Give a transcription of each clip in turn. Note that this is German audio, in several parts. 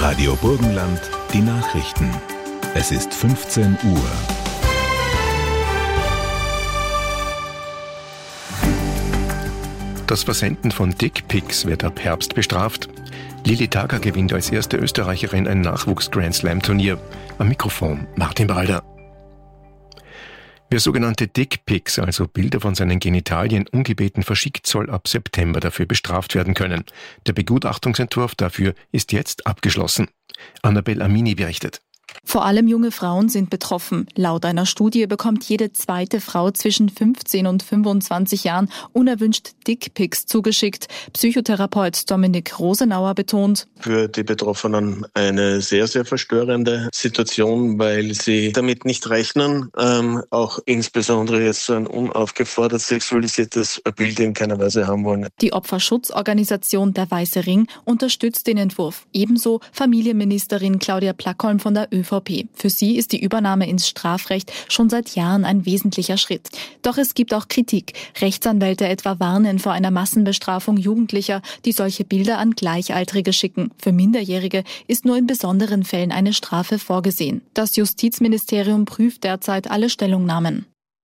Radio Burgenland, die Nachrichten. Es ist 15 Uhr. Das Versenden von Dickpics wird ab Herbst bestraft. Lilly Tager gewinnt als erste Österreicherin ein Nachwuchs-Grand-Slam-Turnier. Am Mikrofon Martin Balder. Wer sogenannte Dickpics, also Bilder von seinen Genitalien, ungebeten verschickt, soll ab September dafür bestraft werden können. Der Begutachtungsentwurf dafür ist jetzt abgeschlossen. Annabel Amini berichtet. Vor allem junge Frauen sind betroffen. Laut einer Studie bekommt jede zweite Frau zwischen 15 und 25 Jahren unerwünscht Dickpics zugeschickt. Psychotherapeut Dominik Rosenauer betont: Für die Betroffenen eine sehr, sehr verstörende Situation, weil sie damit nicht rechnen. Auch insbesondere jetzt so ein unaufgefordert sexualisiertes Bild in keiner Weise haben wollen. Die Opferschutzorganisation Der Weiße Ring unterstützt den Entwurf. Ebenso Familienministerin Claudia Plackholm von der ÖVP. Für sie ist die Übernahme ins Strafrecht schon seit Jahren ein wesentlicher Schritt. Doch es gibt auch Kritik. Rechtsanwälte etwa warnen vor einer Massenbestrafung Jugendlicher, die solche Bilder an Gleichaltrige schicken. Für Minderjährige ist nur in besonderen Fällen eine Strafe vorgesehen. Das Justizministerium prüft derzeit alle Stellungnahmen.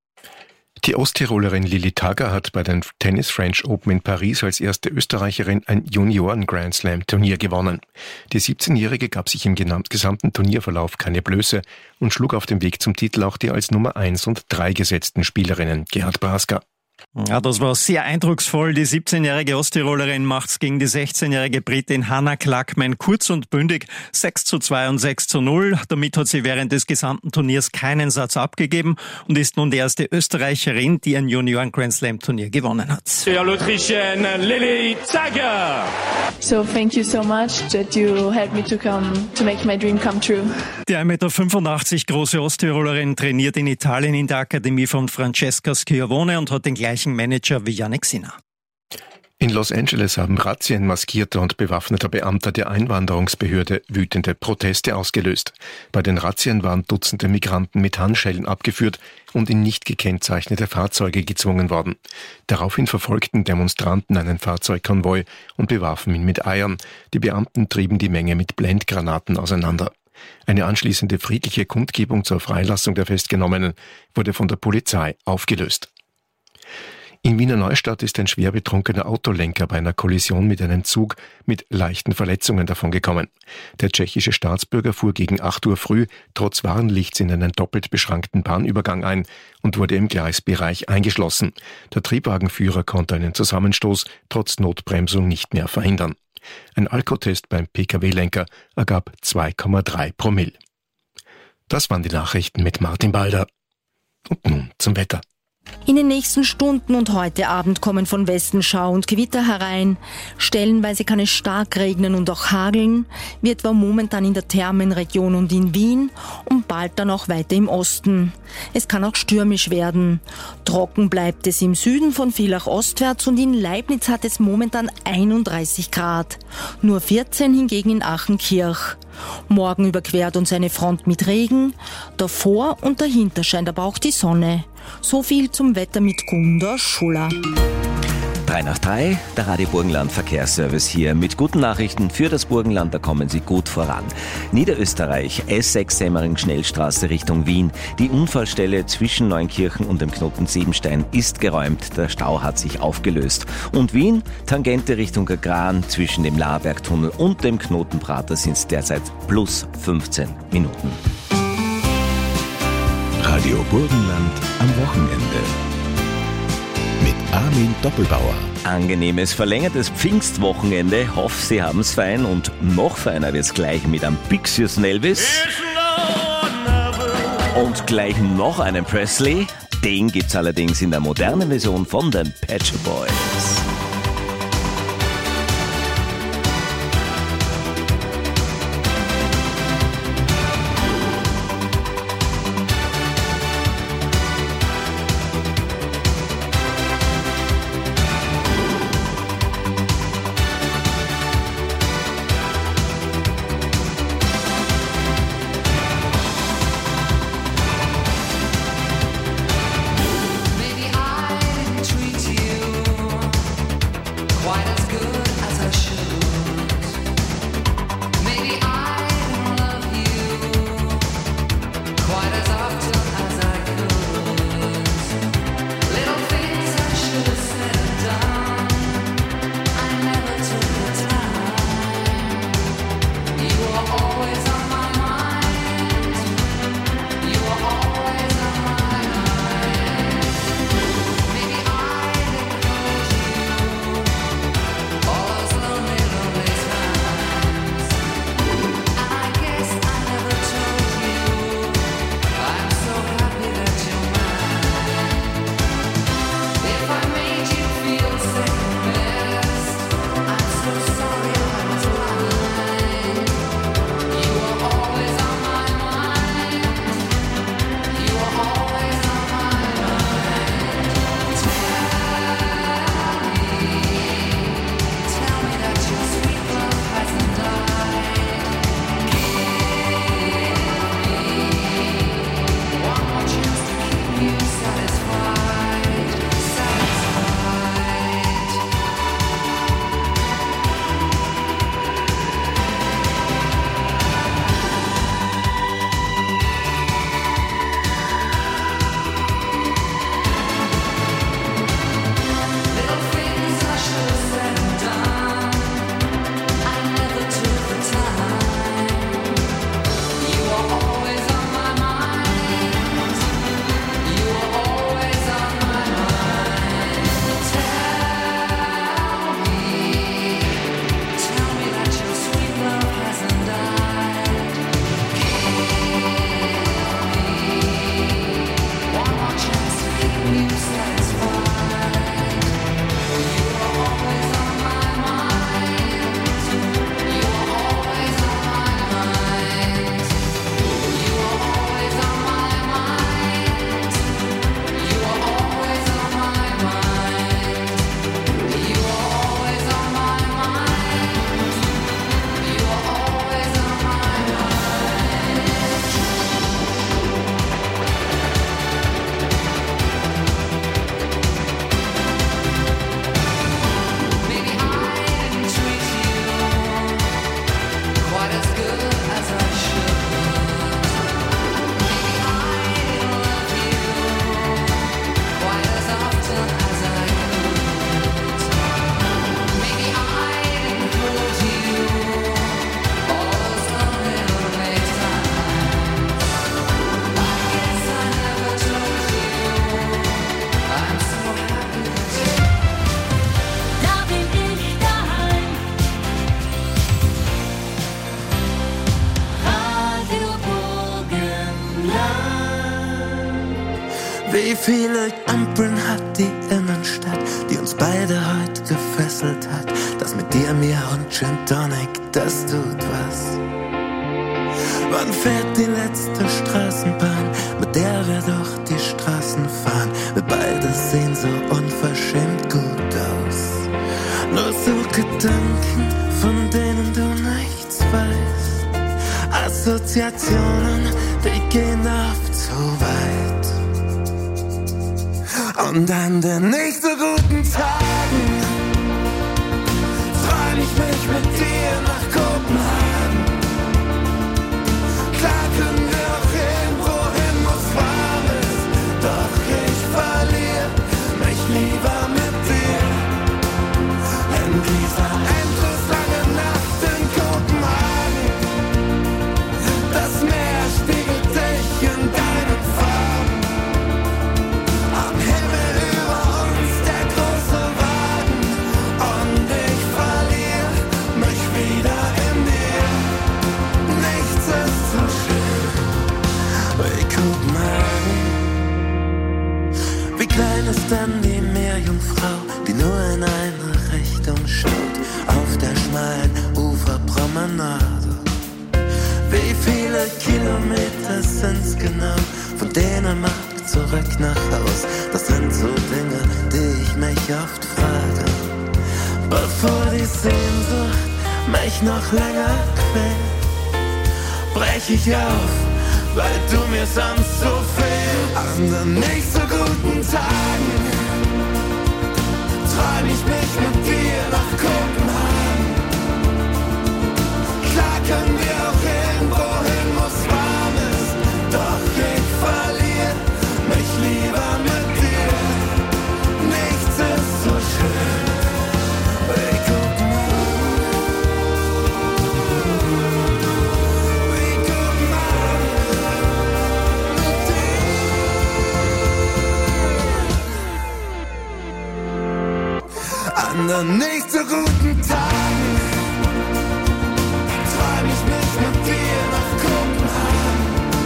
Die Osttirolerin Lilly Tager hat bei den Tennis French Open in Paris als erste Österreicherin ein Junioren-Grand-Slam-Turnier gewonnen. Die 17-Jährige gab sich im gesamten Turnierverlauf keine Blöße und schlug auf dem Weg zum Titel auch die als Nummer 1 und 3 gesetzten Spielerinnen Gerhard Brasker. Ja, das war sehr eindrucksvoll. Die 17-jährige Osttirolerin macht's gegen die 16-jährige Britin Hannah Klackmann kurz und bündig 6:2 und 6:0. Damit hat sie während des gesamten Turniers keinen Satz abgegeben und ist nun die erste Österreicherin, die ein Junioren-Grand-Slam-Turnier gewonnen hat. L'Autrichienne Lilly Tager. So thank you so much that you helped me to make my dream come true. Die 1,85 Meter große Osttirolerin trainiert in Italien in der Akademie von Francesca Schiavone und hat den gleichen Manager wie Jannik Sinner. In Los Angeles haben Razzien maskierter und bewaffneter Beamter der Einwanderungsbehörde wütende Proteste ausgelöst. Bei den Razzien waren Dutzende Migranten mit Handschellen abgeführt und in nicht gekennzeichnete Fahrzeuge gezwungen worden. Daraufhin verfolgten Demonstranten einen Fahrzeugkonvoi und bewarfen ihn mit Eiern. Die Beamten trieben die Menge mit Blendgranaten auseinander. Eine anschließende friedliche Kundgebung zur Freilassung der Festgenommenen wurde von der Polizei aufgelöst. In Wiener Neustadt ist ein schwer betrunkener Autolenker bei einer Kollision mit einem Zug mit leichten Verletzungen davongekommen. Der tschechische Staatsbürger fuhr gegen 8 Uhr früh trotz Warnlichts in einen doppelt beschrankten Bahnübergang ein und wurde im Gleisbereich eingeschlossen. Der Triebwagenführer konnte einen Zusammenstoß trotz Notbremsung nicht mehr verhindern. Ein Alkotest beim Pkw-Lenker ergab 2,3 Promille. Das waren die Nachrichten mit Martin Balder. Und nun zum Wetter. In den nächsten Stunden und heute Abend kommen von Westen Schau und Gewitter herein. Stellenweise kann es stark regnen und auch hageln, wie etwa momentan in der Thermenregion und in Wien und bald dann auch weiter im Osten. Es kann auch stürmisch werden. Trocken bleibt es im Süden von Villach ostwärts und in Leibniz hat es momentan 31 Grad. Nur 14 hingegen in Achenkirch. Morgen überquert uns eine Front mit Regen. Davor und dahinter scheint aber auch die Sonne. So viel zum Wetter mit Gunda Schuller. 3 nach 3, der Radio Burgenland Verkehrsservice hier mit guten Nachrichten für das Burgenland, da kommen Sie gut voran. Niederösterreich, S6 Semmering-Schnellstraße Richtung Wien. Die Unfallstelle zwischen Neunkirchen und dem Knoten Siebenstein ist geräumt, der Stau hat sich aufgelöst. Und Wien, Tangente Richtung Gran zwischen dem Laarbergtunnel und dem Knotenprater sind es derzeit plus 15 Minuten. Radio Burgenland am Wochenende. Mit Armin Doppelbauer. Angenehmes, verlängertes Pfingstwochenende. Hoffe, Sie haben's fein und noch feiner wird's gleich mit einem Pixius Elvis. Und gleich noch einen Presley. Den gibt's allerdings in der modernen Version von den Pet Shop Boys. Wie viele Ampeln hat die Innenstadt, die uns beide heute gefesselt hat? Das mit dir, mir und Gin Tonic, das tut was. Wann fährt die letzte Straßenbahn, mit der wir durch die Straßen fahren? Wir beide sehen so unverschämt gut aus. Nur so Gedanken, von denen du nichts weißt. Assoziationen, die gehen oft zu weit. Und an den nicht so guten Tagen träum ich mich mit dir nach Kopenhagen. Klar können wir auch irgendwo hin, wo's warm ist, doch ich verliere mich lieber mit dir. In dieser endlos langen Nacht in Kopenhagen, das Meer spiegelt dich in deinen Farben. Am Himmel über uns der große Wagen, und ich verliere mich wieder in dir. Nichts ist so schön wie Kopenhagen. Wie klein ist denn die Meerjungfrau, die nur in eine Richtung schaut, auf der schmalen Uferpromenade? Wie viele Kilometer sind's genau von Dänemark zurück nach Haus? Das sind so Dinge, die ich mich oft frage. Bevor die Sehnsucht mich noch länger quält, brech ich auf, weil du mir sonst so fehlst. An den nicht so guten Tagen träum ich mich mit dir nach Kopenhagen. Klar können wir auch irgendwo hin, wo's warm ist, doch ich verliere mich lieber mit dir. Nichts ist so schön wie Kopenhagen. Wie Kopenhagen mit dir. An den nicht so guten Tagen träum ich mich mit dir nach Kopenhagen.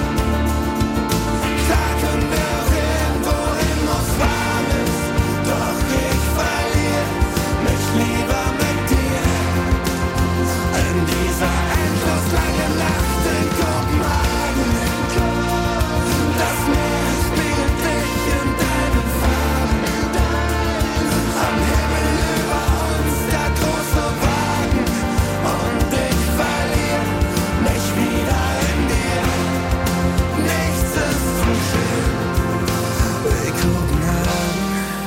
Klar können wir auch irgendwo hin, wo's warm ist, doch ich verliere mich lieber mit dir. In dieser endlos langen Nacht in Kopenhagen, das Meer spiegelt dich in deinen Farben. Am Himmel über uns der große Wagen, und ich verliere mich wieder in dir. Nichts ist so schön wie Kopenhagen.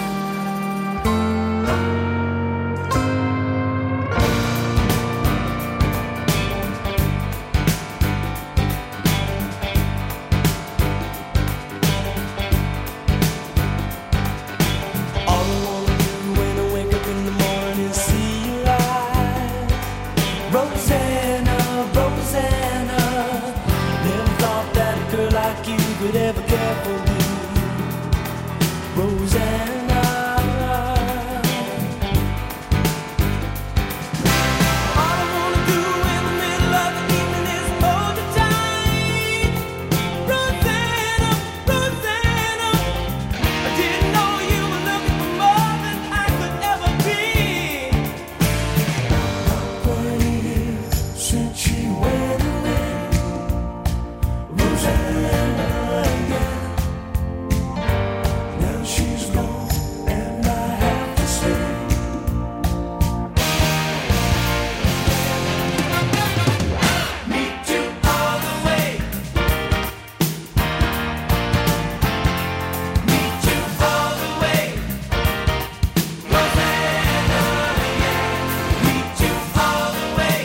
All I wanna do when I wake up in the morning is see you light. Rosanna, Rosanna, never thought that a girl like you could ever care for me. Rosanna, all I wanna do in the middle of the evening is hold you tight. Rosanna, Rosanna, I didn't know you were looking for more than I could ever be. Since she went away, Rosanna, yeah. Now she's gone and I have to stay. Meet you all the way. Meet you all the way. Rosanna, yeah. Meet you all the way.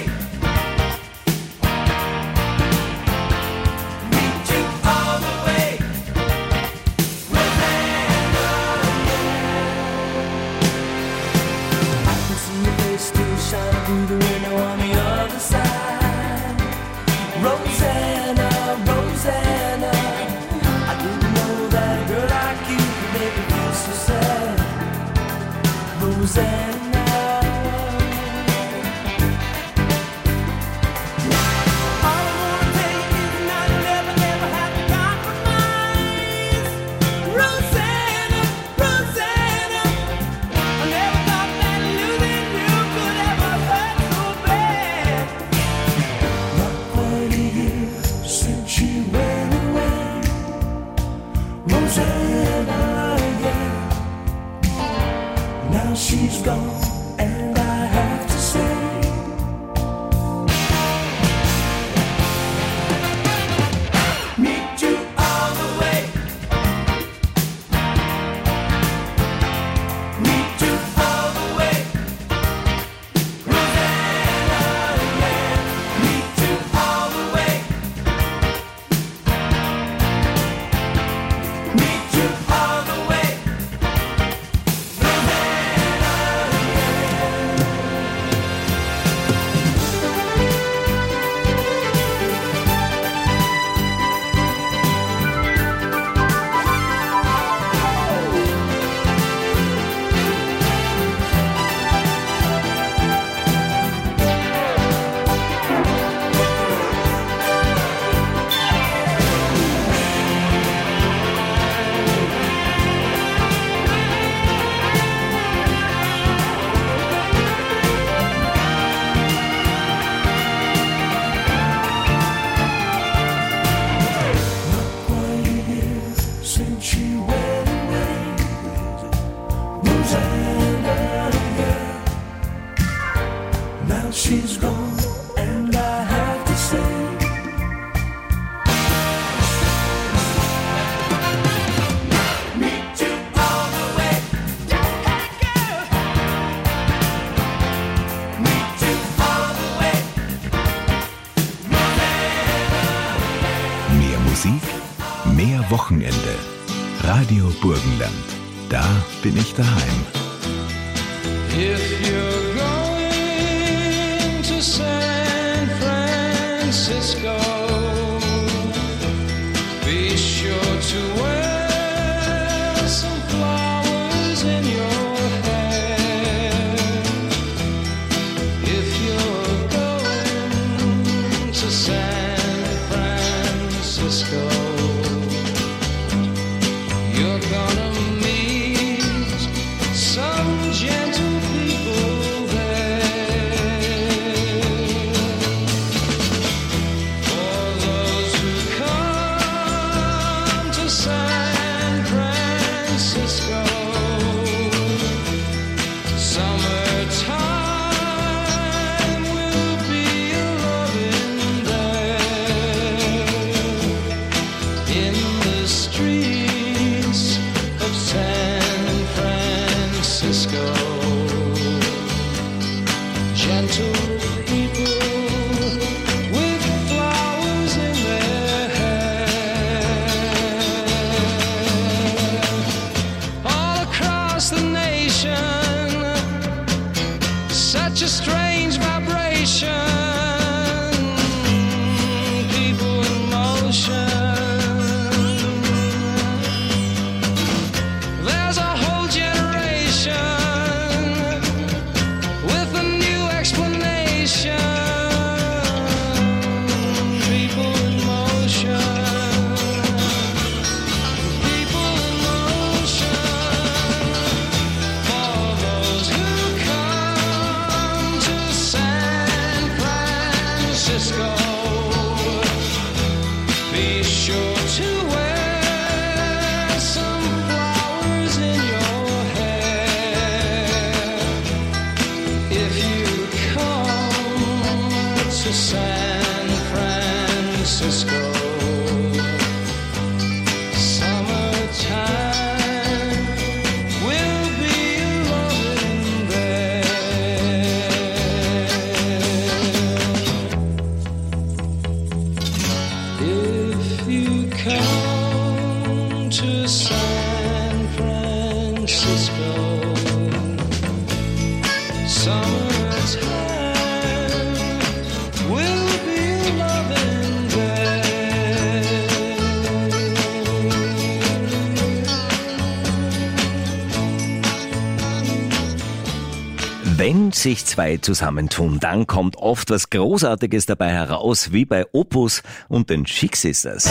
Meet you all the way. Rosanna, yeah. I can see your face still shining through the window on the other side. Rosanna, Rosanna, I didn't know that a girl like you could make me feel so sad. Rosanna, all I wanna take is not never, never have to compromise. Rosanna. Musik, mehr Wochenende. Radio Burgenland. Da bin ich daheim. If you're going to San Francisco, be sure to wear some flowers in your hair. If you're going to San Francisco, you're gonna meet some gentle people there. For those who come to San Francisco, summertime will be a-loving there. In the streets of San Francisco, gentle people with flowers in their hair. All across the nation, such a strange vibration. People in motion. There's a whole generation with a new explanation. People in motion. People in motion. For those who come to San Francisco, be sure to wear some flowers in your hair. If you come to San Francisco, summertime will be a-loving there. If you come to San Francisco, summertime will be a-loving there. Wenn sich zwei zusammentun, dann kommt oft was Großartiges dabei heraus, wie bei Opus und den Chic Sisters.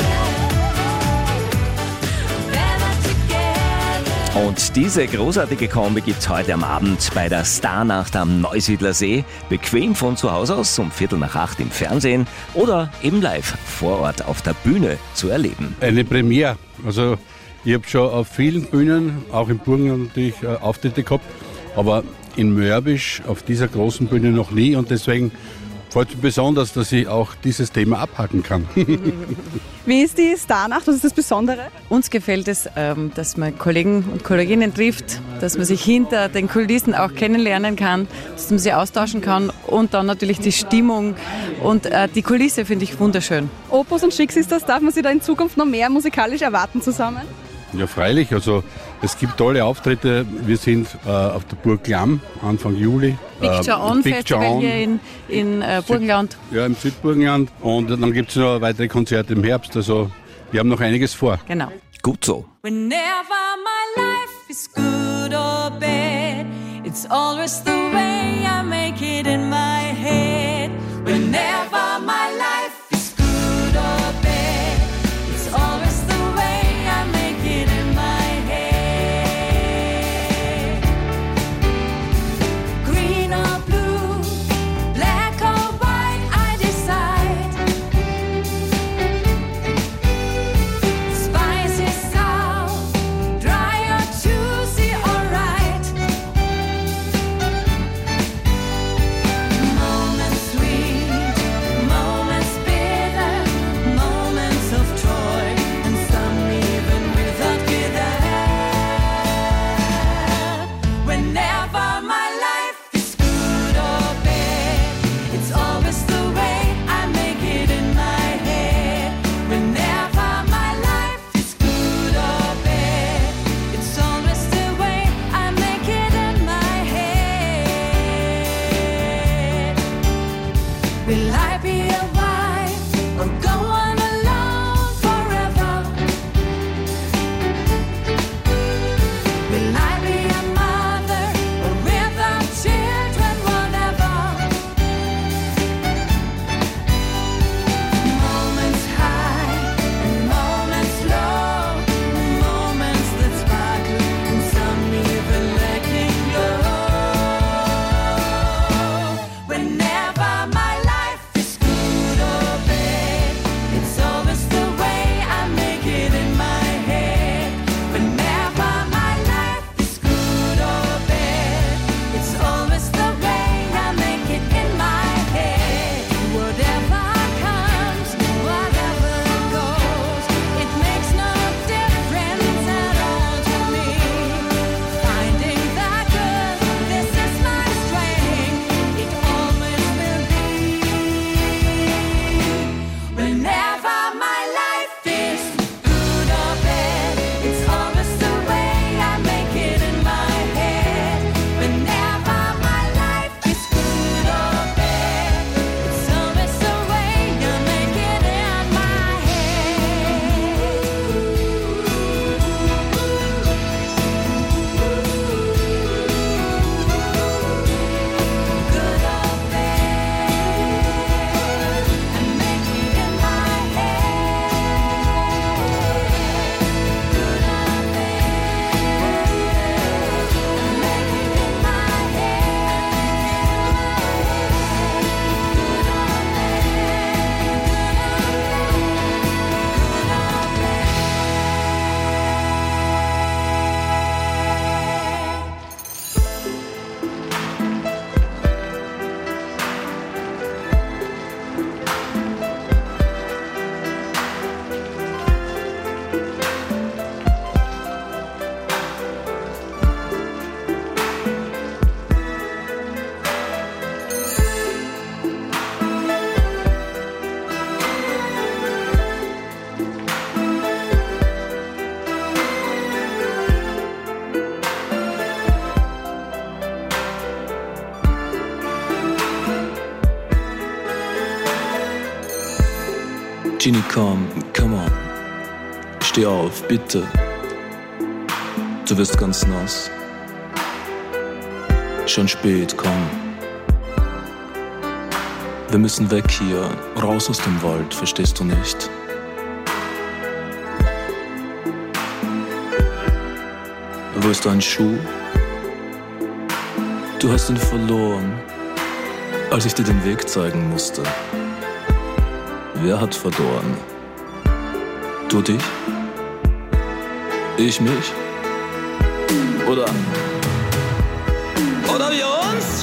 Und diese großartige Kombi gibt's heute am Abend bei der Starnacht am Neusiedler See. Bequem von zu Hause aus um 7:45 im Fernsehen oder eben live vor Ort auf der Bühne zu erleben. Eine Premiere. Also ich habe schon auf vielen Bühnen, auch im Burgenland natürlich, Auftritte gehabt, aber in Mörbisch auf dieser großen Bühne noch nie und deswegen freut mich besonders, dass ich auch dieses Thema abhaken kann. Wie ist die Starnacht? Was ist das Besondere? Uns gefällt es, dass man Kollegen und Kolleginnen trifft, dass man sich hinter den Kulissen auch kennenlernen kann, dass man sich austauschen kann und dann natürlich die Stimmung und die Kulisse finde ich wunderschön. Opus und Chic Sisters, darf man sie da in Zukunft noch mehr musikalisch erwarten zusammen? Ja, freilich. Also es gibt tolle Auftritte. Wir sind auf der Burg Lamm Anfang Juli. Picture On Festival hier in Burgenland. Ja, im Südburgenland. Und dann gibt es noch weitere Konzerte im Herbst. Also wir haben noch einiges vor. Genau. Gut so. Whenever my life is good or bad, it's always the way I make it in my head. Whenever my life is good or bad, it's always the way I make it in my head. Green or blue, black or white, I decide. Spicy, sour, dry or juicy or right. Genie, komm, come on. Steh auf, bitte. Du wirst ganz nass. Schon spät, komm. Wir müssen weg hier, raus aus dem Wald, verstehst du nicht? Wo ist dein Schuh? Du hast ihn verloren, als ich dir den Weg zeigen musste. Wer hat verloren? Du dich? Ich mich? Oder wir uns?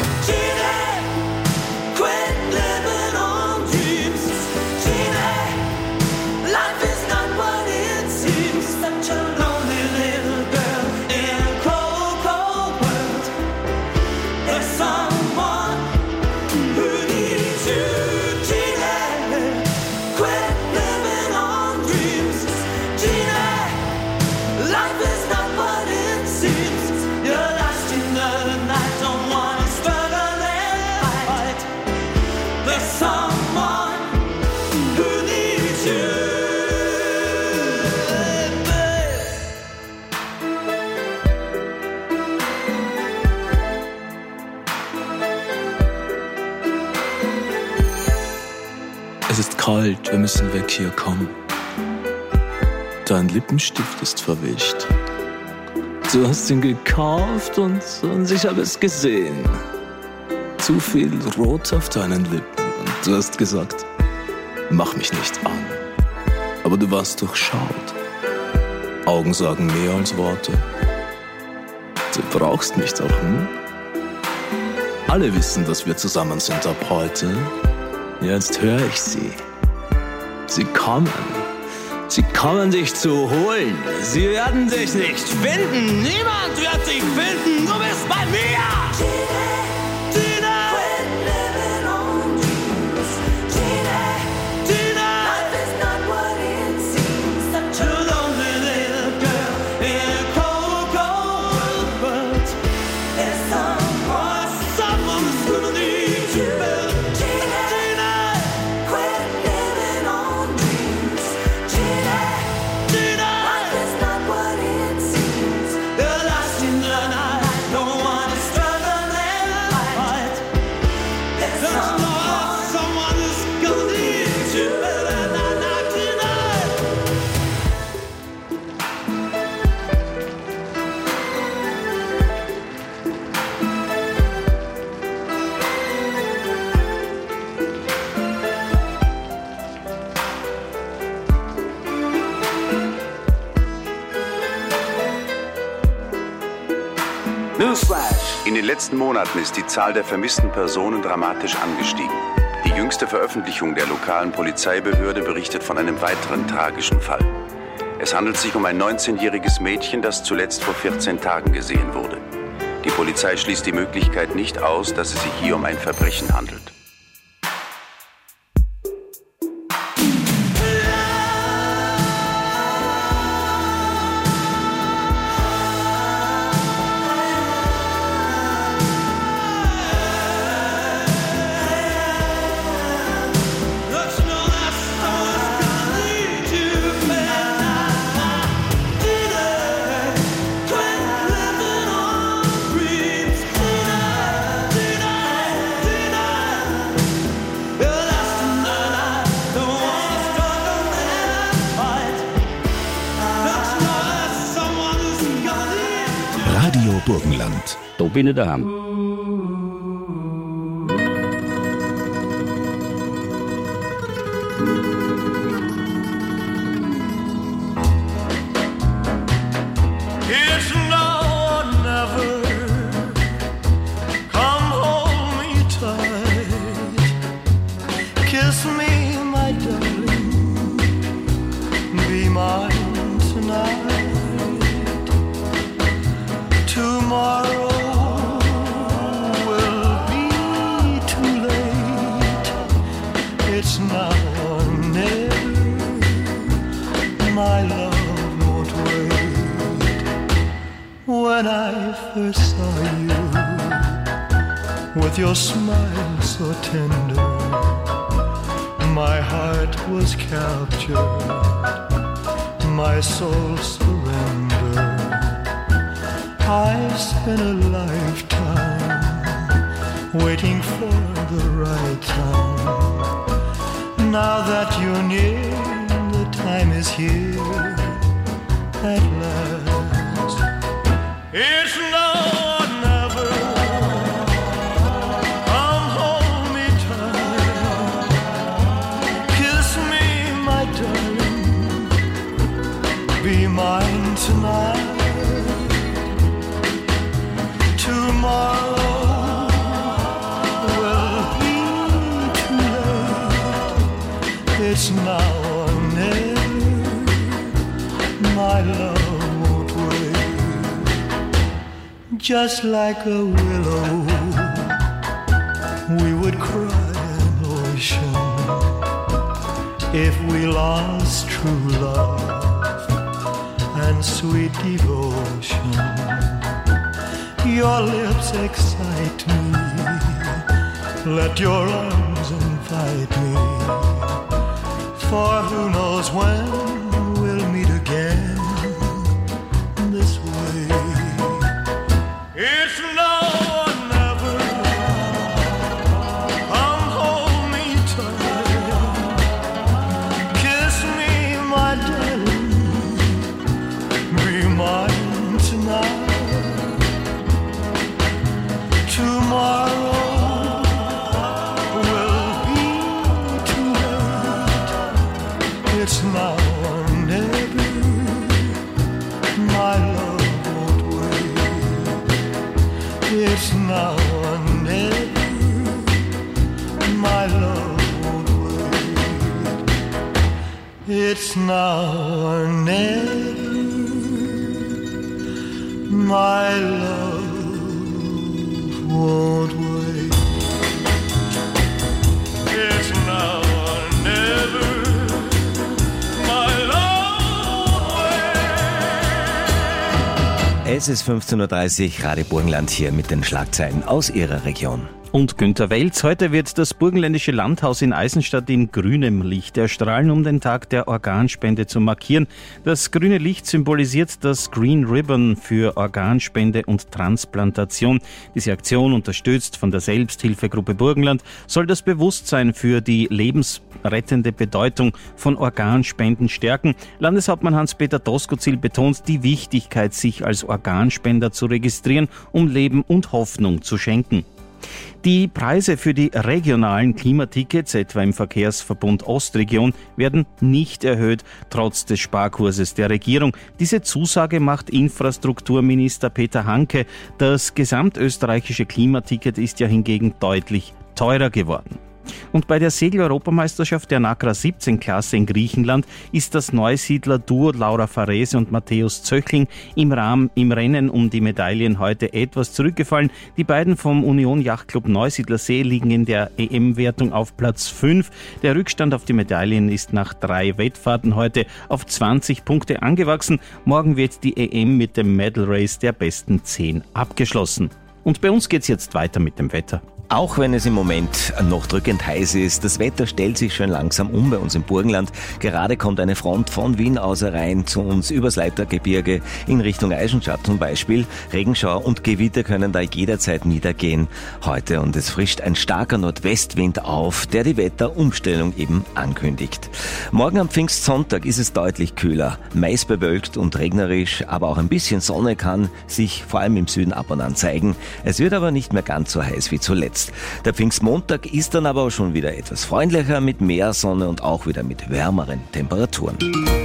Es ist kalt, wir müssen weg hier, komm. Dein Lippenstift ist verwischt. Du hast ihn gekauft und ich habe es gesehen. Zu viel Rot auf deinen Lippen. Und du hast gesagt, mach mich nicht an. Aber du warst durchschaut. Augen sagen mehr als Worte. Du brauchst mich doch, hm? Alle wissen, dass wir zusammen sind ab heute. Jetzt höre ich sie. Sie kommen. Sie kommen dich zu holen. Sie werden dich nicht finden. Niemand wird dich finden. Du bist bei mir. In den letzten Monaten ist die Zahl der vermissten Personen dramatisch angestiegen. Die jüngste Veröffentlichung der lokalen Polizeibehörde berichtet von einem weiteren tragischen Fall. Es handelt sich um ein 19-jähriges Mädchen, das zuletzt vor 14 Tagen gesehen wurde. Die Polizei schließt die Möglichkeit nicht aus, dass es sich hier um ein Verbrechen handelt. Radio Burgenland. Da bin ich daheim. When I first saw you, with your smile so tender, My heart was captured, my soul surrendered. I spent a lifetime waiting for the right time. Now that you're near, the time is here at last. It's now or never. Come hold me tight, kiss me, my darling, be mine tonight. Tomorrow will be too late. It's now or never. My love won't wait. Just like a willow, we would cry an ocean if we lost true love and sweet devotion. Your lips excite me, let your arms invite me, for who knows when we'll meet again this way. It's now or never. Come hold me tight, kiss me, my darling, be mine tonight. Tomorrow will be too late. It's now or never. My love won't wait. It's now or never. My love won't wait. It's now or never. My love won't wait. It's now or never. My love won't wait. Es ist 15.30 Uhr, Radio Burgenland hier mit den Schlagzeilen aus Ihrer Region. Und Günter Welz. Heute wird das Burgenländische Landhaus in Eisenstadt in grünem Licht erstrahlen, um den Tag der Organspende zu markieren. Das grüne Licht symbolisiert das Green Ribbon für Organspende und Transplantation. Diese Aktion, unterstützt von der Selbsthilfegruppe Burgenland, soll das Bewusstsein für die lebensrettende Bedeutung von Organspenden stärken. Landeshauptmann Hans-Peter Doskozil betont die Wichtigkeit, sich als Organspender zu registrieren, um Leben und Hoffnung zu schenken. Die Preise für die regionalen Klimatickets, etwa im Verkehrsverbund Ostregion, werden nicht erhöht, trotz des Sparkurses der Regierung. Diese Zusage macht Infrastrukturminister Peter Hanke. Das gesamtösterreichische Klimaticket ist ja hingegen deutlich teurer geworden. Und bei der Segel-Europameisterschaft der NACRA 17-Klasse in Griechenland ist das Neusiedler-Duo Laura Farese und Matthäus Zöchling im Rennen um die Medaillen heute etwas zurückgefallen. Die beiden vom Union Yachtclub Neusiedlersee liegen in der EM-Wertung auf Platz 5. Der Rückstand auf die Medaillen ist nach 3 Wettfahrten heute auf 20 Punkte angewachsen. Morgen wird die EM mit dem Medal Race der besten 10 abgeschlossen. Und bei uns geht's jetzt weiter mit dem Wetter. Auch wenn es im Moment noch drückend heiß ist, das Wetter stellt sich schon langsam um bei uns im Burgenland. Gerade kommt eine Front von Wien aus herein zu uns übers Leitergebirge in Richtung Eisenstadt zum Beispiel. Regenschauer und Gewitter können da jederzeit niedergehen heute und es frischt ein starker Nordwestwind auf, der die Wetterumstellung eben ankündigt. Morgen am Pfingstsonntag ist es deutlich kühler, meist bewölkt und regnerisch, aber auch ein bisschen Sonne kann sich vor allem im Süden ab und an zeigen. Es wird aber nicht mehr ganz so heiß wie zuletzt. Der Pfingstmontag ist dann aber auch schon wieder etwas freundlicher mit mehr Sonne und auch wieder mit wärmeren Temperaturen.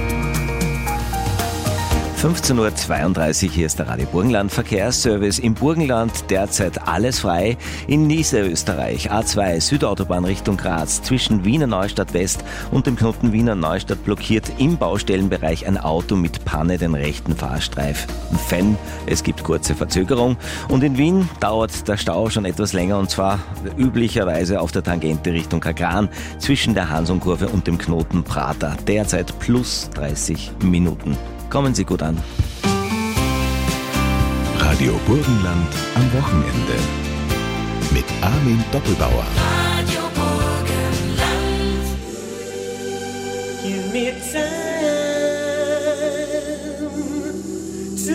15.32 Uhr, hier ist der Radio Burgenland Verkehrsservice. Im Burgenland derzeit alles frei. In Niederösterreich A2 Südautobahn Richtung Graz zwischen Wiener Neustadt West und dem Knoten Wiener Neustadt blockiert im Baustellenbereich ein Auto mit Panne den rechten Fahrstreifen. Es gibt kurze Verzögerung. Und in Wien dauert der Stau schon etwas länger und zwar üblicherweise auf der Tangente Richtung Kagran zwischen der Hansonkurve und dem Knoten Prater. Derzeit plus 30 Minuten. Kommen Sie gut an. Radio Burgenland am Wochenende mit Armin Doppelbauer. Radio Burgenland. Give me time to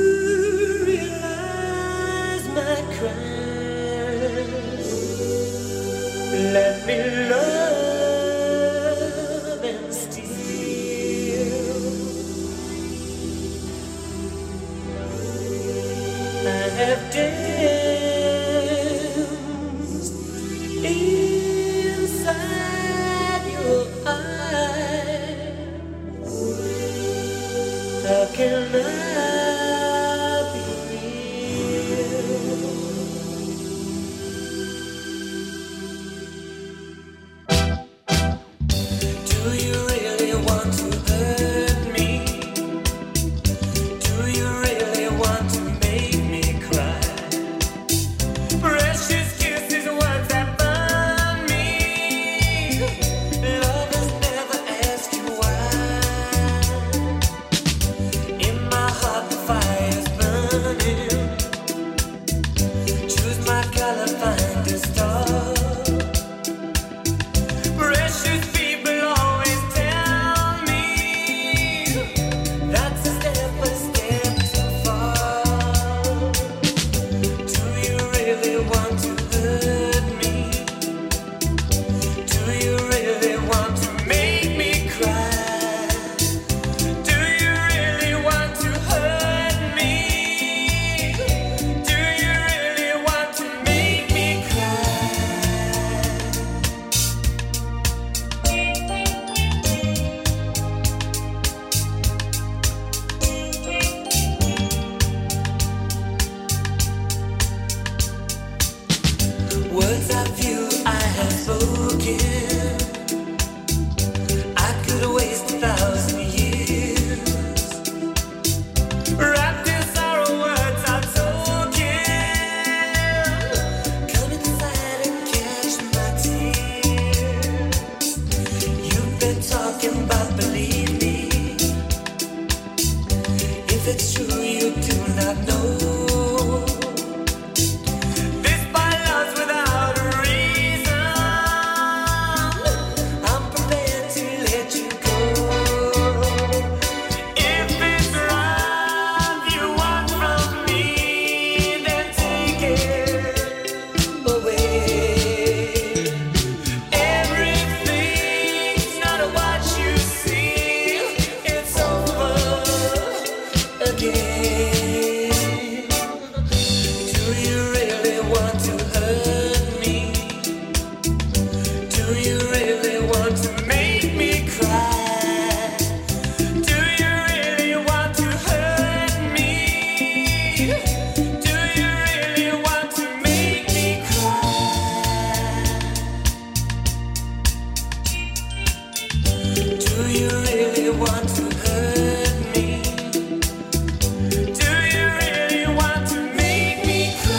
realize my crime. Let me love and steal. I have danced inside your eyes. How can I be real? Do you really want to hurt me? Do you really want to make me cry? Precious kisses, words that burn me. Lovers never ask you why. In my heart the fire's burning. Choose my color, find a star. Precious people always tell me that's a step too far. Do you really want to hurt me? Do you really want to make me cry? Do you really want to hurt me? Do you really want to make me cry? Words of you I have spoken, I could waste 1,000 years. Wrapped in sorrow, words are token. Come inside and catch my tears. You've been talking about believe me. If it's true you do not know. This by love's without a reason. I'm prepared to let you go. If it's love you want from me, then take it away. Everything's not what you see. It's over again. Do you really want to hurt me? Do you really want to make me cry? Do you really want to hurt me? Do you really want to make me cry? Do you really want to hurt me? Do you really want to make me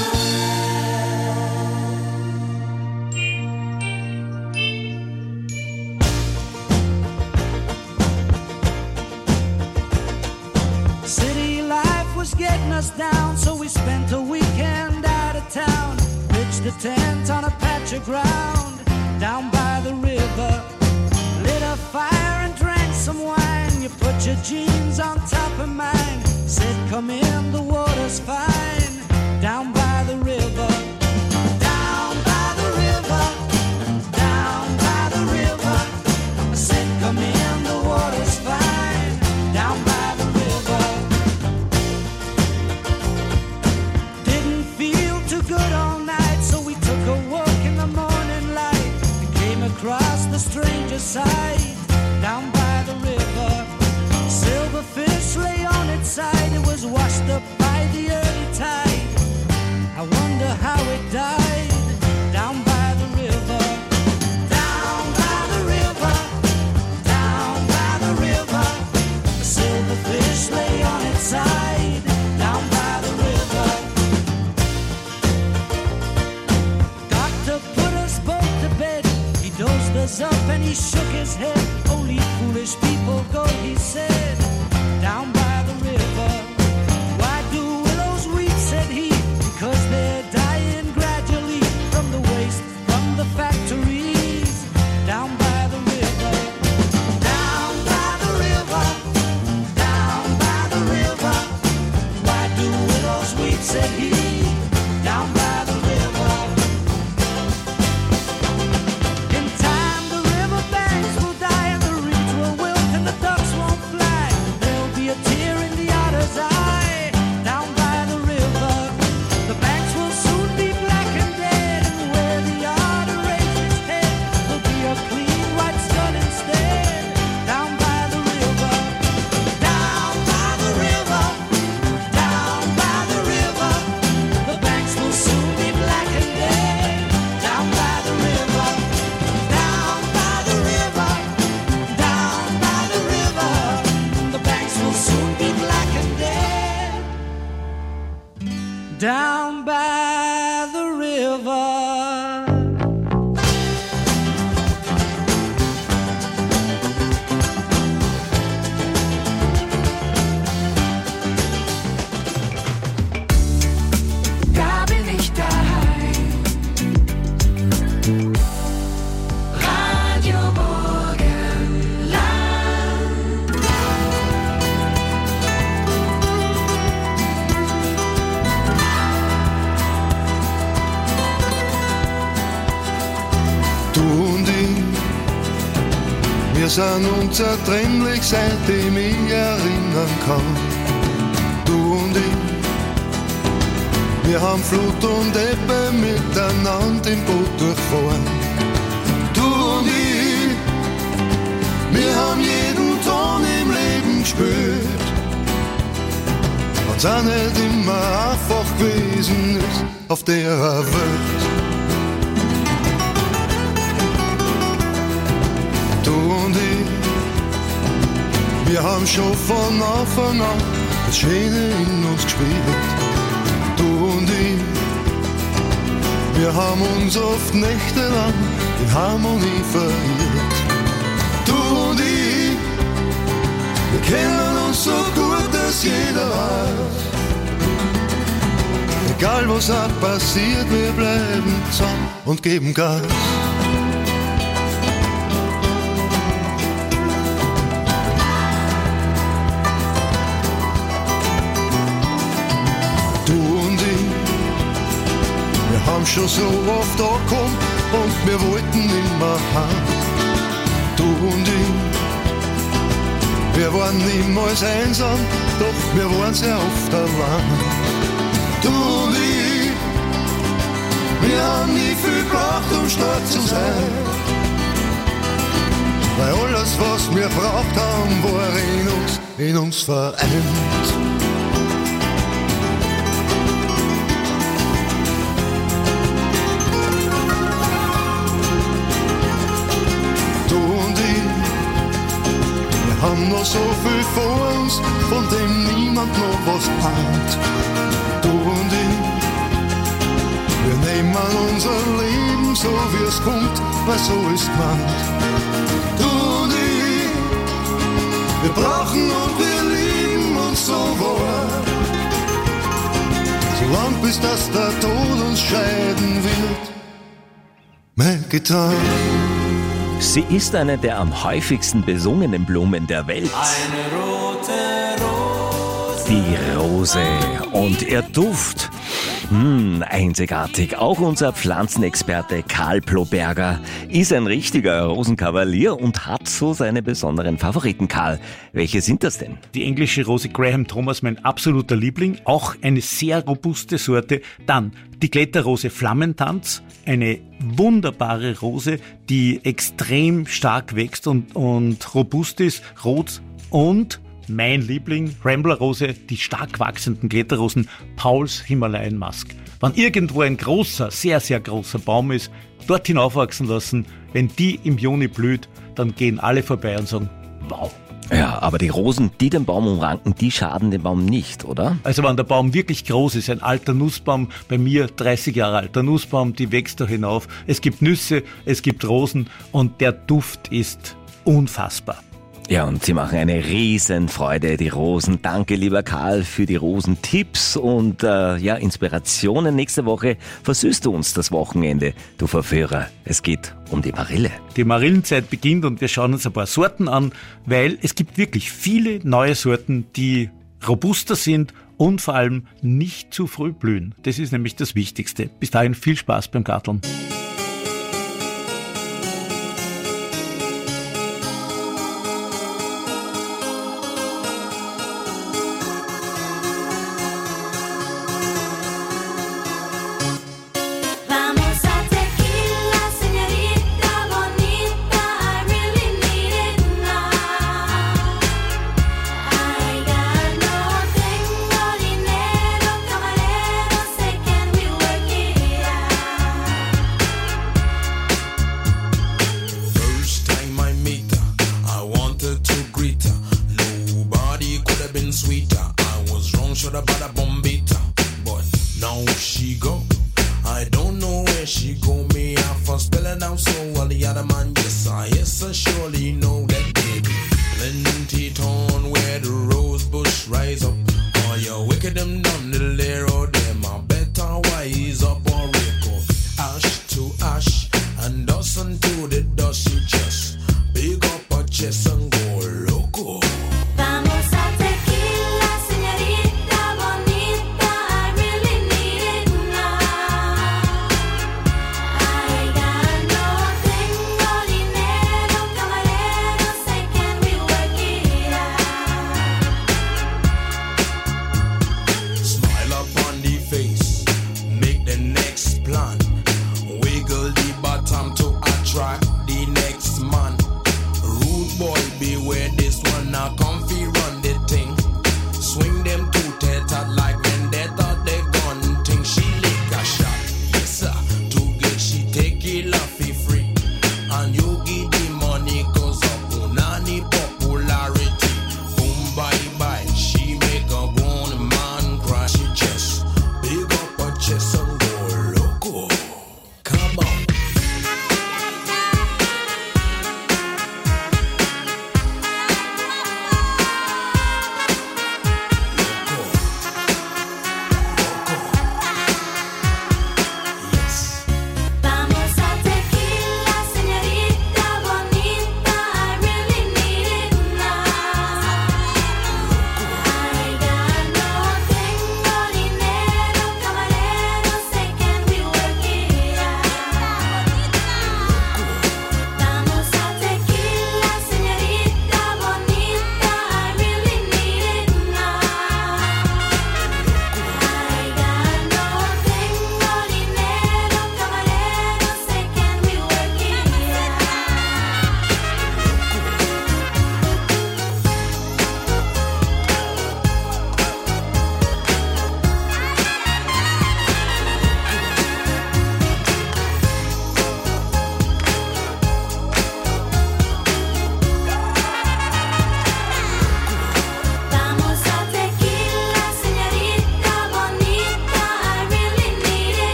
City life was getting us down, so we spent a weekend out of town. Pitched a tent on a patch of ground down by the river. Lit a fire and drank some wine. You put your jeans on top of mine. Said, come in, the water's fine. Down by the river. Down by the river. Down by the river. I said, come in, the water's fine. Down by the river. Didn't feel too good all night, so we took a walk in the morning light and came across the stranger's side. Down by the river. Silverfish lay on its side. It was washed up by the early tide. I wonder how it died. Down by the river. Down by the river. Down by the river. A silverfish lay on its side. Down by the river. Doctor put us both to bed. He dosed us up and he shook his head. Only foolish people go, he said. Down by the river. Why do willows weep, said he. Because they're dying gradually. Wir sind unzertrennlich, seitdem ich erinnern kann. Du und ich, wir haben Flut und Ebbe miteinander im Boot durchfahren. Du und ich, wir haben jeden Ton im Leben gespürt. Wenn's auch nicht immer einfach gewesen ist auf der Welt. Du und ich, wir haben schon von Anfang an das Schöne in uns gespielt. Du und ich, wir haben uns oft nächtelang in Harmonie verirrt. Du und ich, wir kennen uns so gut, dass jeder weiß. Egal was auch passiert, wir bleiben zusammen und geben Gas. Du und ich, wir haben schon so oft angekommen und wir wollten immer heim. Du und ich, wir waren niemals einsam, doch wir waren sehr oft allein. Du und ich, wir haben nie viel gebraucht, um stark zu sein. Weil alles, was wir braucht haben, war in uns vereint. Haben noch so viel vor uns, von dem niemand noch was ahnt. Du und ich, wir nehmen unser Leben so wie es kommt, weil so ist gemeint. Du und ich, wir brauchen und wir lieben uns so wahr. So lang bis dass der Tod uns scheiden wird, mein Gitarre. Sie ist eine der am häufigsten besungenen Blumen der Welt. Eine rote Rose. Die Rose und ihr Duft. Einzigartig. Auch unser Pflanzenexperte Karl Ploberger ist ein richtiger Rosenkavalier und hat so seine besonderen Favoriten. Karl, welche sind das denn? Die englische Rose Graham Thomas, mein absoluter Liebling. Auch eine sehr robuste Sorte. Dann die Kletterrose Flammentanz. Eine wunderbare Rose, die extrem stark wächst und robust ist. Rot und mein Liebling, Rambler-Rose, die stark wachsenden Kletterrosen, Pauls Himalayan Musk. Wenn irgendwo ein großer, sehr, sehr großer Baum ist, dort hinaufwachsen lassen, wenn die im Juni blüht, dann gehen alle vorbei und sagen, wow. Ja, aber die Rosen, die den Baum umranken, die schaden dem Baum nicht, oder? Also wenn der Baum wirklich groß ist, ein alter Nussbaum, bei mir 30 Jahre alter Nussbaum, die wächst da hinauf. Es gibt Nüsse, es gibt Rosen und der Duft ist unfassbar. Ja, und sie machen eine Riesenfreude, die Rosen. Danke, lieber Karl, für die Rosentipps und Inspirationen. Nächste Woche versüßt du uns das Wochenende, du Verführer. Es geht um die Marille. Die Marillenzeit beginnt und wir schauen uns ein paar Sorten an, weil es gibt wirklich viele neue Sorten, die robuster sind und vor allem nicht zu früh blühen. Das ist nämlich das Wichtigste. Bis dahin viel Spaß beim Garteln.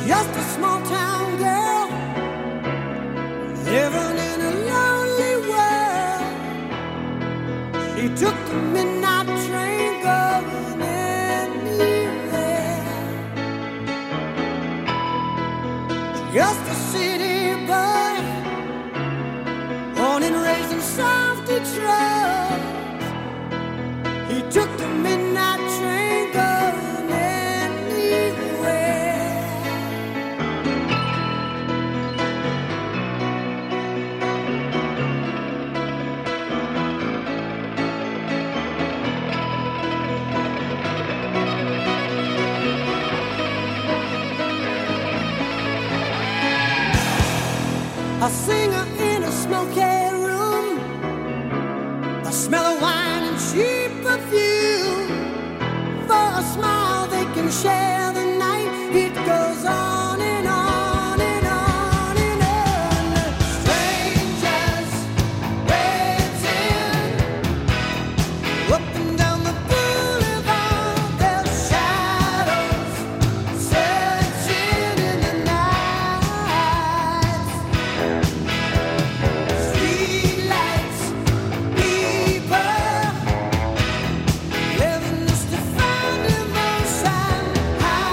just a small town girl living in a lonely world. She took the midnight train going anywhere. Just a city boy, born and raised in South Detroit. He took the midnight train going anywhere. A singer in a smoky room, a smell of wine and cheap perfume. For a smile they can share the night. It goes on and on and on and on. Strangers waiting up and down the boulevard. Their shadows searching in the night. Streetlights, people living just to find emotion. High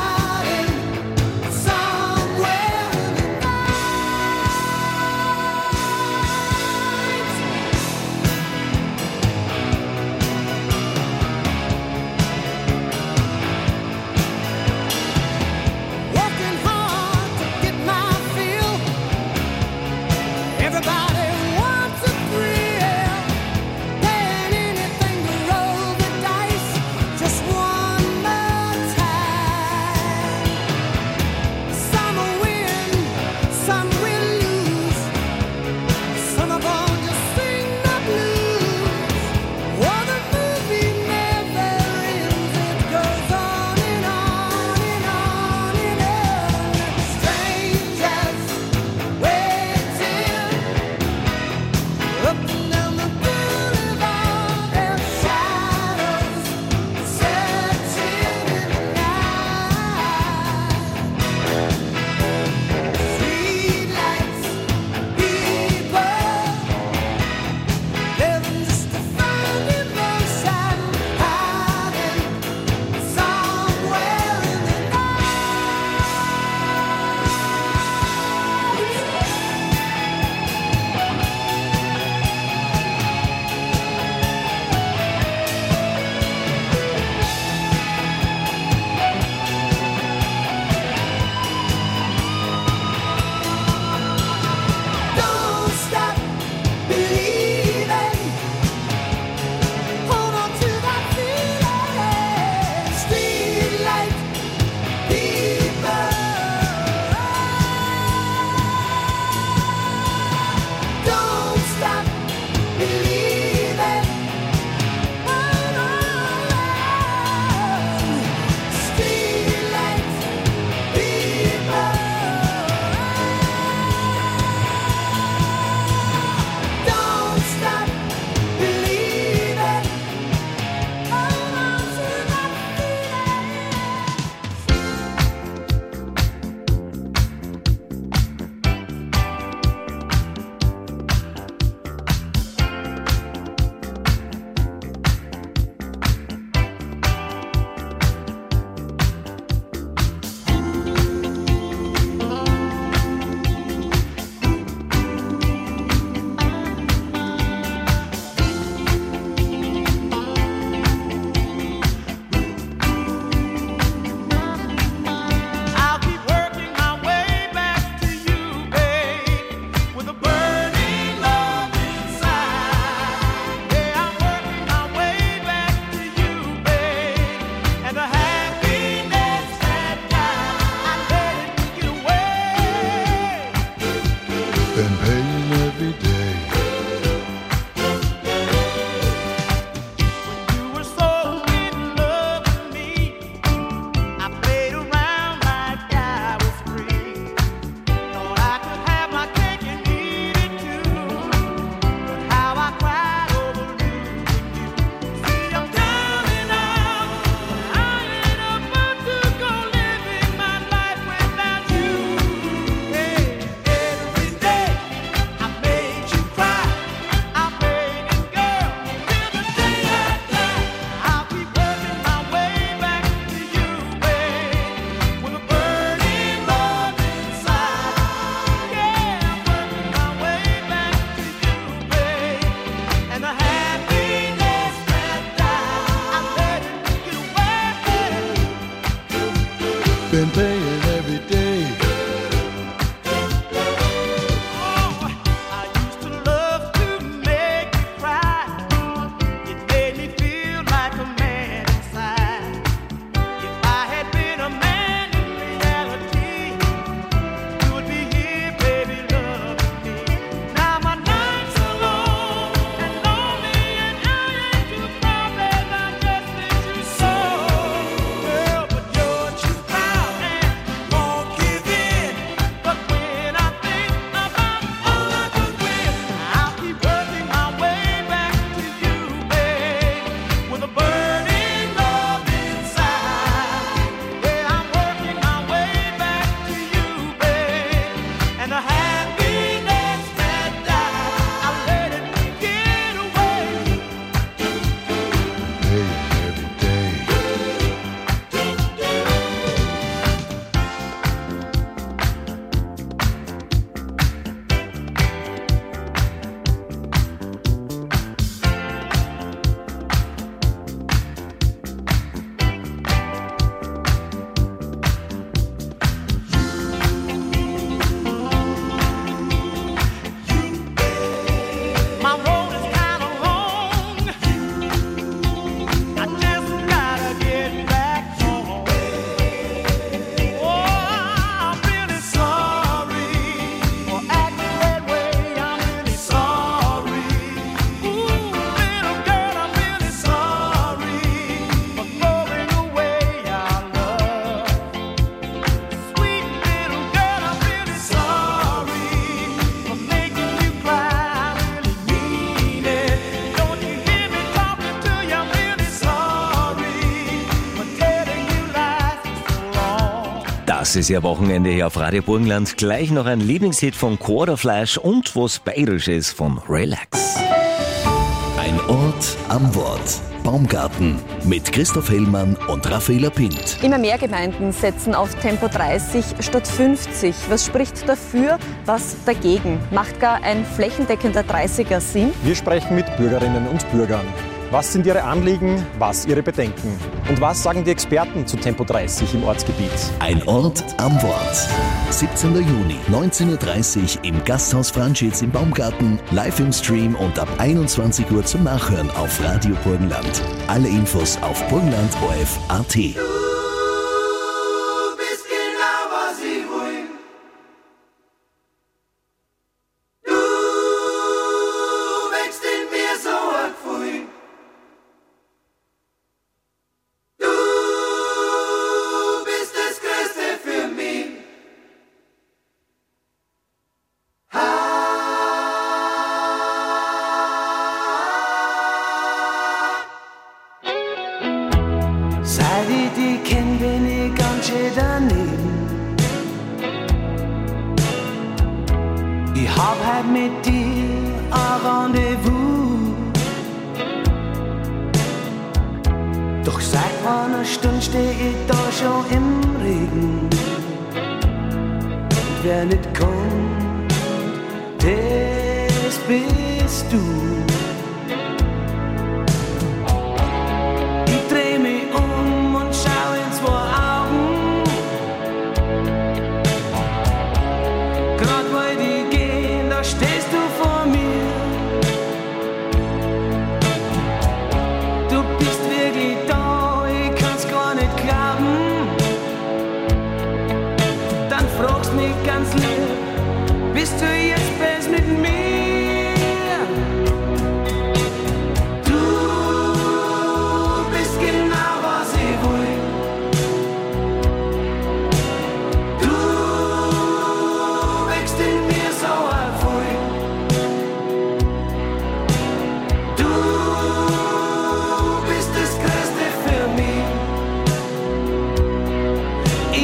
Es ist ja Wochenende hier auf Radio Burgenland. Gleich noch ein Lieblingshit von Quarterflash und was Bayerisches von Relax. Ein Ort am Wort. Baumgarten mit Christoph Hellmann und Raffaela Pint. Immer mehr Gemeinden setzen auf Tempo 30 statt 50. Was spricht dafür, was dagegen? Macht gar ein flächendeckender 30er Sinn? Wir sprechen mit Bürgerinnen und Bürgern. Was sind ihre Anliegen, was ihre Bedenken? Und was sagen die Experten zu Tempo 30 im Ortsgebiet? Ein Ort am Wort. 17. Juni, 19.30 Uhr im Gasthaus Franschitz im Baumgarten, live im Stream und ab 21 Uhr zum Nachhören auf Radio Burgenland. Alle Infos auf burgenland.orf.at.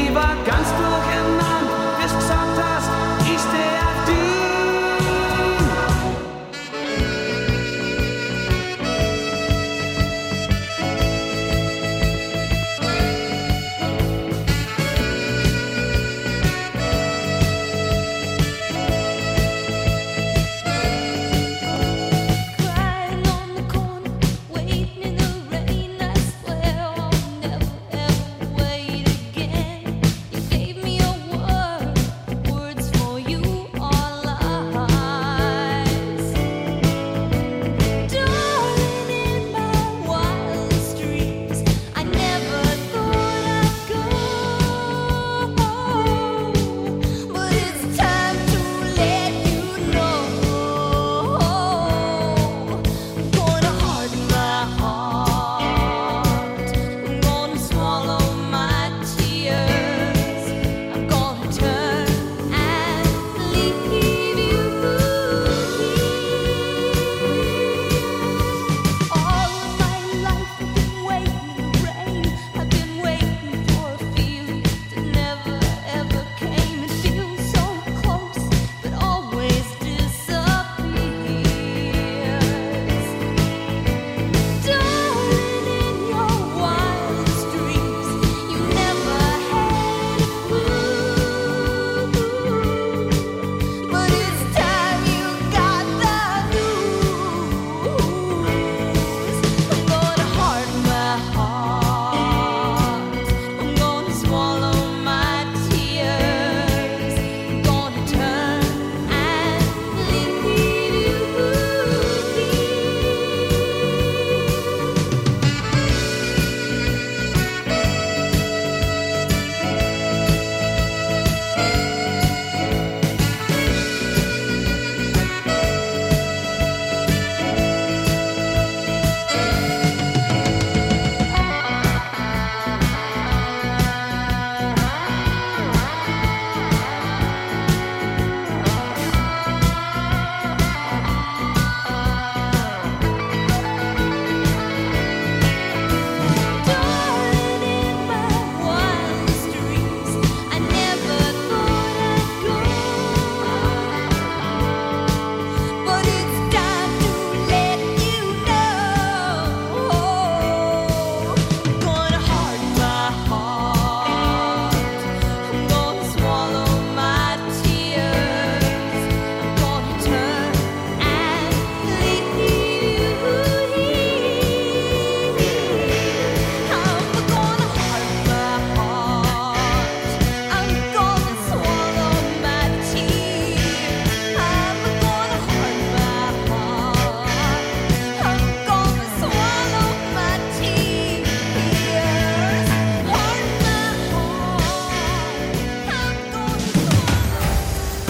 Ganz durcheinander, bis du gesagt hast, ich steh auf dich.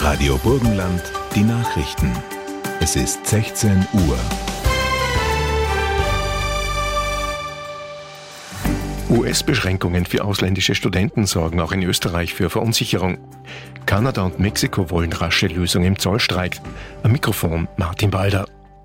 Radio Burgenland, die Nachrichten. Es ist 16 Uhr. US-Beschränkungen für ausländische Studenten sorgen auch in Österreich für Verunsicherung. Kanada und Mexiko wollen rasche Lösung im Zollstreit. Am Mikrofon Martin Balder.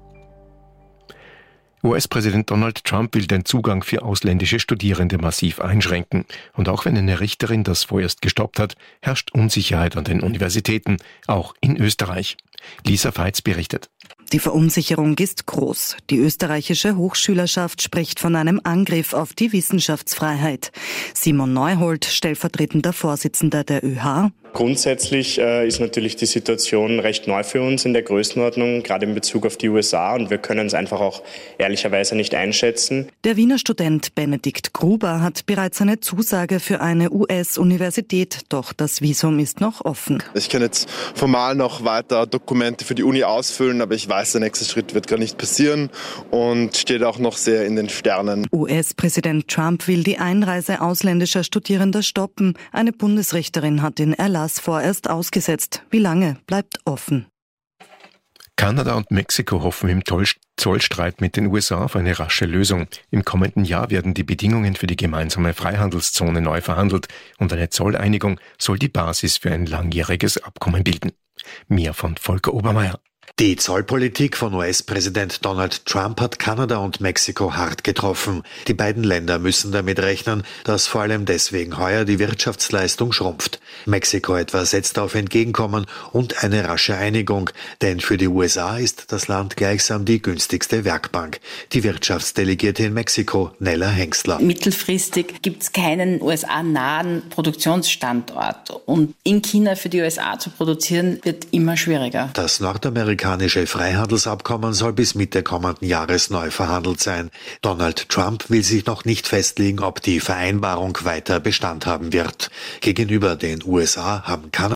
US-Präsident Donald Trump will den Zugang für ausländische Studierende massiv einschränken. Und auch wenn eine Richterin das vorerst gestoppt hat, herrscht Unsicherheit an den Universitäten, auch in Österreich. Lisa Veitz berichtet. Die Verunsicherung ist groß. Die österreichische Hochschülerschaft spricht von einem Angriff auf die Wissenschaftsfreiheit. Simon Neuhold, stellvertretender Vorsitzender der ÖH. Grundsätzlich ist natürlich die Situation recht neu für uns in der Größenordnung, gerade in Bezug auf die USA. Und wir können es einfach auch ehrlicherweise nicht einschätzen. Der Wiener Student Benedikt Gruber hat bereits eine Zusage für eine US-Universität. Doch das Visum ist noch offen. Ich kann jetzt formal noch weiter Dokumente für die Uni ausfüllen, aber ich weiß, der nächste Schritt wird gar nicht passieren und steht auch noch sehr in den Sternen. US-Präsident Trump will die Einreise ausländischer Studierender stoppen. Eine Bundesrichterin hat den Erlass vorerst ausgesetzt. Wie lange bleibt offen? Kanada und Mexiko hoffen im Zollstreit mit den USA auf eine rasche Lösung. Im kommenden Jahr werden die Bedingungen für die gemeinsame Freihandelszone neu verhandelt und eine Zolleinigung soll die Basis für ein langjähriges Abkommen bilden. Mehr von Volker Obermeier. Die Zollpolitik von US-Präsident Donald Trump hat Kanada und Mexiko hart getroffen. Die beiden Länder müssen damit rechnen, dass vor allem deswegen heuer die Wirtschaftsleistung schrumpft. Mexiko etwa setzt auf Entgegenkommen und eine rasche Einigung, denn für die USA ist das Land gleichsam die günstigste Werkbank. Die Wirtschaftsdelegierte in Mexiko, Nella Hengstler. Mittelfristig gibt es keinen USA-nahen Produktionsstandort und in China für die USA zu produzieren wird immer schwieriger. Das nordamerikanische Freihandelsabkommen soll bis Mitte kommenden Jahres neu verhandelt sein. Donald Trump will sich noch nicht festlegen, ob die Vereinbarung weiter Bestand haben wird. Gegenüber den USA haben Kanada